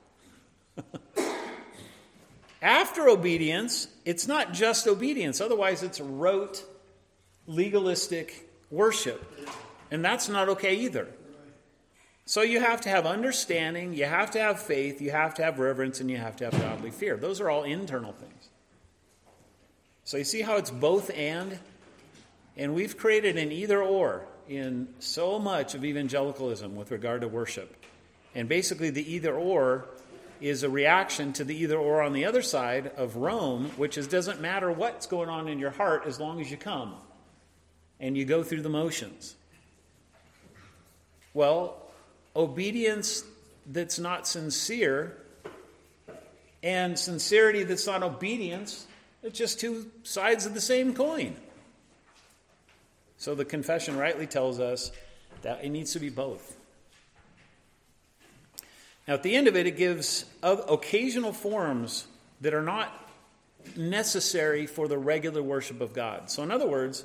After obedience, it's not just obedience. Otherwise, it's rote, legalistic worship. And that's not okay either. So you have to have understanding, you have to have faith, you have to have reverence, and you have to have godly fear. Those are all internal things. So you see how it's both and? And we've created an either-or in so much of evangelicalism with regard to worship. And basically the either-or is a reaction to the either-or on the other side of Rome, which is doesn't matter what's going on in your heart as long as you come and you go through the motions. Well, obedience that's not sincere and sincerity that's not obedience, it's just two sides of the same coin. So the confession rightly tells us that it needs to be both. Now, at the end of it, it gives occasional forms that are not necessary for the regular worship of God. So, in other words,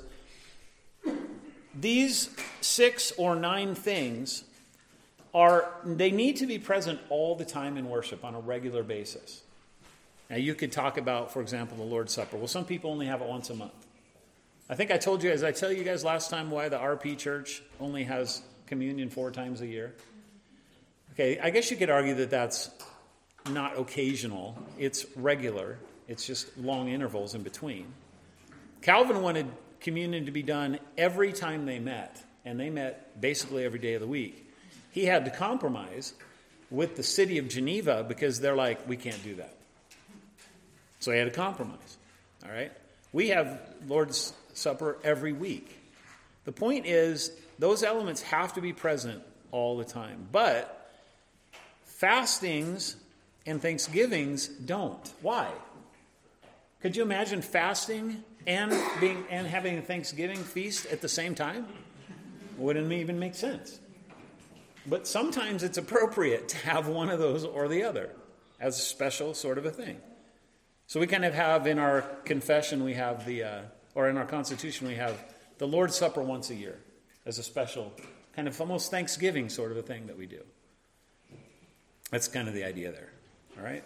these 6 or 9 things they need to be present all the time in worship on a regular basis. Now, you could talk about, for example, the Lord's Supper. Well, some people only have it once a month. I think I told you, as I tell you guys last time, why the RP Church only has communion 4 times a year. Okay, I guess you could argue that that's not occasional. It's regular. It's just long intervals in between. Calvin wanted communion to be done every time they met, and they met basically every day of the week. He had to compromise with the city of Geneva because they're like, we can't do that. So he had to compromise. All right? We have Lord's Supper every week. The point is, those elements have to be present all the time. But fastings and Thanksgivings don't. Why? Could you imagine fasting and having a Thanksgiving feast at the same time? Wouldn't even make sense. But sometimes it's appropriate to have one of those or the other as a special sort of a thing. So we kind of have in our confession, we have or in our constitution, we have the Lord's Supper once a year as a special kind of almost Thanksgiving sort of a thing that we do. That's kind of the idea there. All right?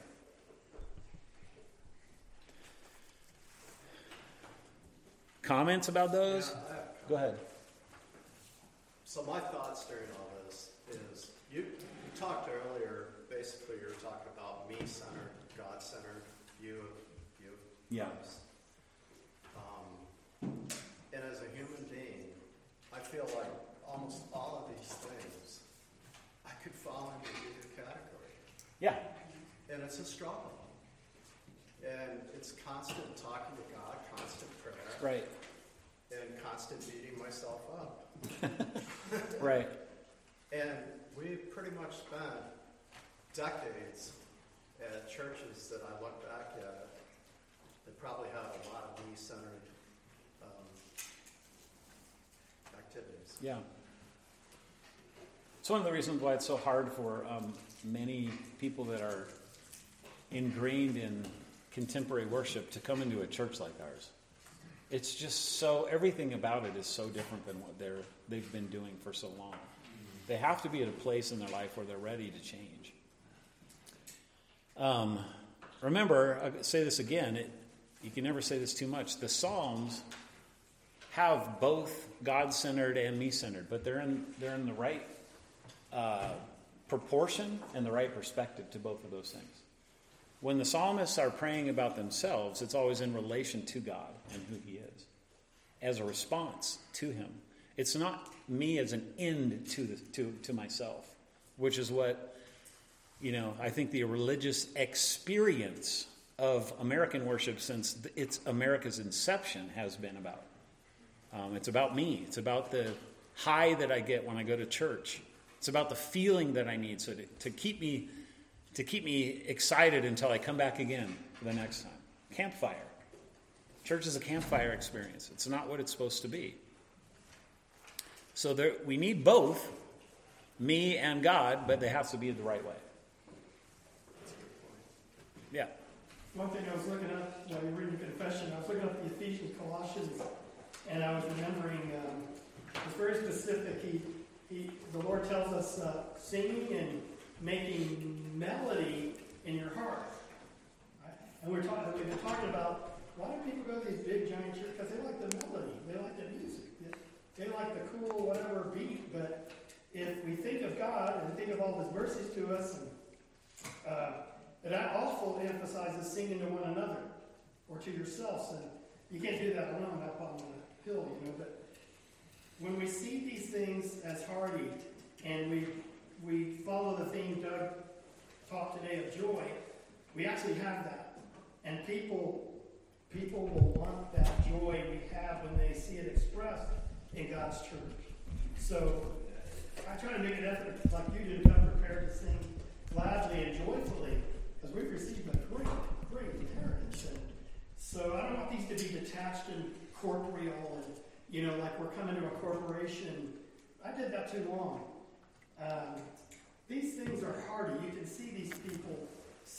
Comments about those? Yeah, Go ahead. So my thoughts during all this is, you talked earlier, basically you were talking about me-centered, God-centered view of Yeah. Christ. And as a human being, I feel like almost all of these things I could fall into either category. Yeah. And it's a struggle. And it's constant talking to God, constant prayer. Right. And constant beating myself up. Right. And we pretty much spent decades at churches that I look back at that probably had a lot of me-centered activities. Yeah. It's one of the reasons why it's so hard for many people that are ingrained in contemporary worship to come into a church like ours. It's just so, everything about it is so different than what they've been doing for so long. They have to be at a place in their life where they're ready to change. Remember, I say this again, you can never say this too much. The Psalms have both God-centered and me-centered, but they're in the right proportion and the right perspective to both of those things. When the psalmists are praying about themselves, it's always in relation to God and who He is, as a response to Him. It's not me as an end to myself, which is what, I think the religious experience of American worship since it's America's inception has been about. It's about me. It's about the high that I get when I go to church. It's about the feeling that I need to keep me excited until I come back again the next time. Campfire. Church is a campfire experience. It's not what it's supposed to be. So we need both, me and God, but they have to be the right way. Yeah. One thing I was looking up while you were reading the confession, I was looking up the Ephesians, Colossians, and I was remembering it's very specific. The Lord tells us singing and making melody in your heart. Right? And we've been talking about why do people go to these big giant churches? Because they like the melody, they like the music, they like the cool whatever beat. But if we think of God and think of all His mercies to us, and it also emphasizes singing to one another or to yourselves. And you can't do that alone up on the hill, But when we see these things as hardy and we follow the theme Doug taught today of joy, we actually have that. And people will want that joy we have when they see it expressed in God's church. So I try to make an effort, like you did, to come prepared to sing gladly and joyfully, because we've received a great inheritance. And so I don't want these to be detached and corporeal and, like we're coming to a corporation. I did that too long. These things are hardy. You can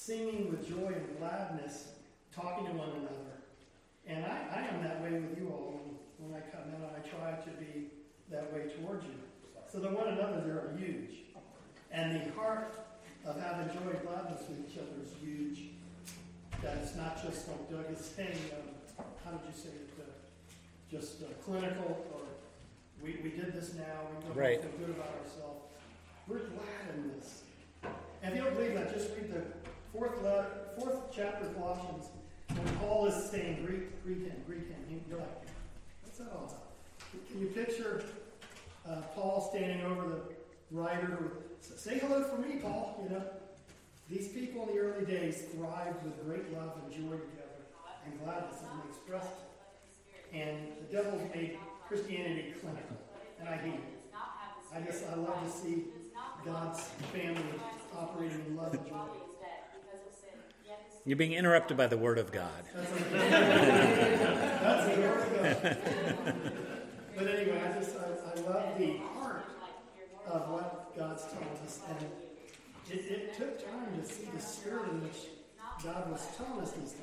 singing with joy and gladness, talking to one another. And I am that way with you all. When I come in, I try to be that way towards you. So the one another there are huge. And the heart of having joy and gladness with each other is huge. That it's not just like Doug is saying, how did you say it? Just clinical, or we did this now, we don't feel good about ourselves. We're glad in this. And if you don't believe that, just read the fourth chapter of Colossians, when Paul is saying, greet him. You're like, what's that all about? Can you picture Paul standing over the writer who says, say hello for me, Paul? You know, these people in the early days thrived with great love and joy together and gladness, and they expressed it. And the devil made Christianity clinical, and I hate it. I love to see God's family operating in love and joy. You're being interrupted by the Word of God. That's the Word of God. But anyway, I love the heart of what God's telling us, and it took time to see the spirit in which God was telling us these things.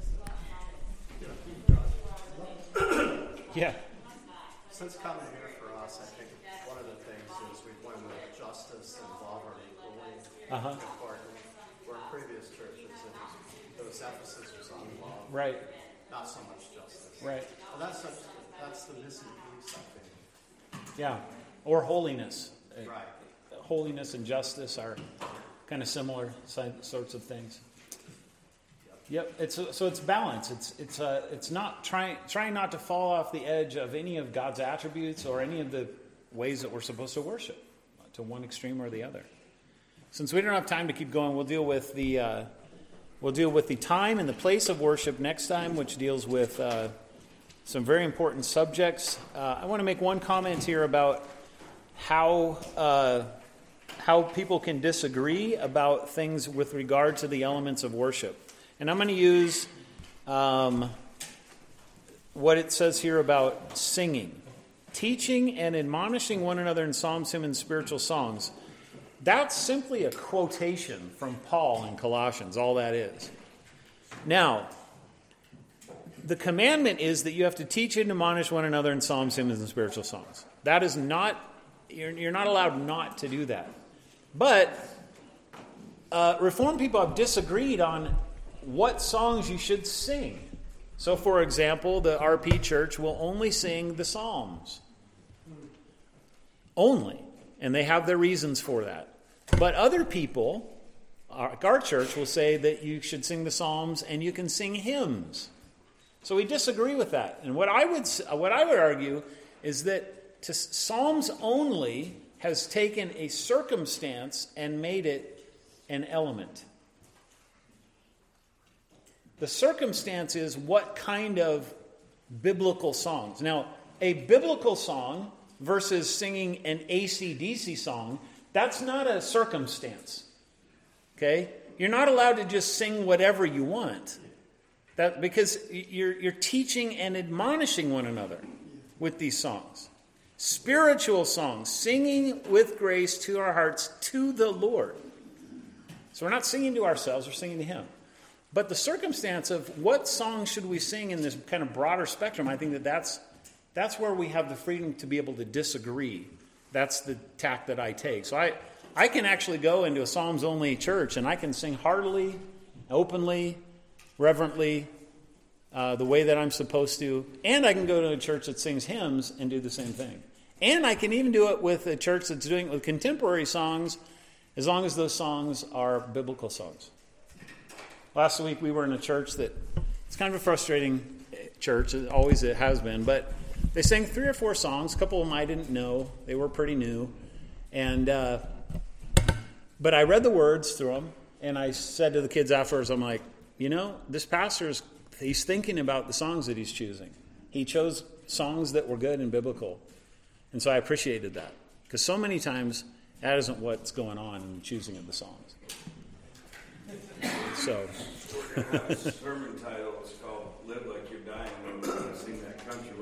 Yeah. Since coming here for us, I think one of the things is we've learned that justice and love are equally important. Where in previous churches, there was emphasis was on love, Right. not so much justice. Right. And that's the missing piece, I think. Yeah. Or holiness. Right. Holiness and justice are kind of similar sorts of things. Yep. It's balance. It's not trying not to fall off the edge of any of God's attributes or any of the ways that we're supposed to worship, to one extreme or the other. Since we don't have time to keep going, we'll deal with the time and the place of worship next time, which deals with some very important subjects. I want to make one comment here about how people can disagree about things with regard to the elements of worship. And I'm going to use what it says here about singing. Teaching and admonishing one another in psalms, hymns, and spiritual songs. That's simply a quotation from Paul in Colossians, all that is. Now, the commandment is that you have to teach and admonish one another in psalms, hymns, and spiritual songs. That is not, you're not allowed not to do that. But Reformed people have disagreed on what songs you should sing. So, for example, the RP Church will only sing the Psalms. Only. And they have their reasons for that. But other people, our church, will say that you should sing the Psalms and you can sing hymns. So we disagree with that. And what I would argue is that Psalms only has taken a circumstance and made it an element. The circumstance is what kind of biblical songs. Now, a biblical song versus singing an AC/DC song, that's not a circumstance. Okay? You're not allowed to just sing whatever you want. Because you're teaching and admonishing one another with these songs. Spiritual songs, singing with grace to our hearts to the Lord. So we're not singing to ourselves, we're singing to Him. But the circumstance of what song should we sing in this kind of broader spectrum, I think that's where we have the freedom to be able to disagree. That's the tack that I take. So I can actually go into a Psalms-only church and I can sing heartily, openly, reverently, the way that I'm supposed to. And I can go to a church that sings hymns and do the same thing. And I can even do it with a church that's doing it with contemporary songs, as long as those songs are biblical songs. Last week we were in a church that, it's kind of a frustrating church, it always it has been, but they sang 3 or 4 songs. A couple of them I didn't know. They were pretty new. And but I read the words through them, and I said to the kids afterwards, I'm like, this pastor he's thinking about the songs that he's choosing. He chose songs that were good and biblical. And so I appreciated that. Because so many times, that isn't what's going on in the choosing of the songs. So. We're going to have a sermon title. It's called Live Like You're Dying when we're going to sing that country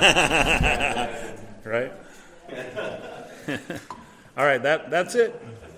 western song. Right? All right, that's it.